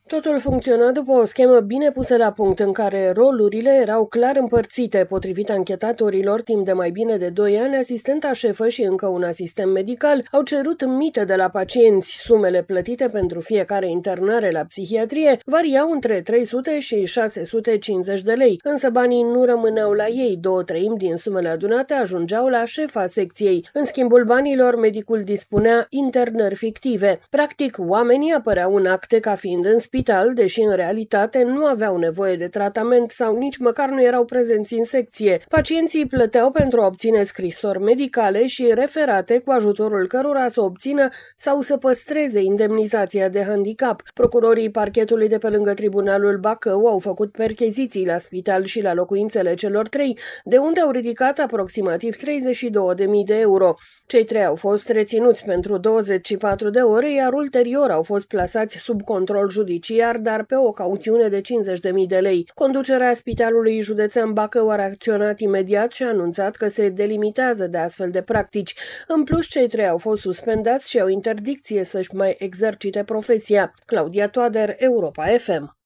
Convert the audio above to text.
Totul funcționa după o schemă bine pusă la punct, în care rolurile erau clar împărțite. Potrivit anchetatorilor, timp de mai bine de 2 ani, asistenta șefă și încă un asistent medical au cerut mită de la pacienți. Sumele plătite pentru fiecare internare la psihiatrie variau între 300 și 650 de lei, însă banii nu rămâneau la ei. 2/3 din sumele adunate ajungeau la șefa secției. În schimbul banilor, medicul dispunea internări fictive. Practic, oamenii apăreau în acte ca fiind în spital, deși în realitate nu aveau nevoie de tratament sau nici măcar nu erau prezenți în secție. Pacienții plăteau pentru a obține scrisori medicale și referate cu ajutorul cărora să obțină sau să păstreze indemnizația de handicap. Procurorii parchetului de pe lângă Tribunalul Bacău au făcut percheziții la spital și la locuințele celor 3, de unde au ridicat aproximativ 32.000 de euro. Cei 3 au fost reținuți pentru 24 de ore, iar ulterior au fost plasați sub control judiciar, dar pe o cauțiune de 50.000 de lei. Conducerea Spitalului Județean Bacău a reacționat imediat și a anunțat că se delimitează de astfel de practici. În plus, cei 3 au fost suspendați și au interdicție să-și mai exercite profesia. Claudia Toader, Europa FM.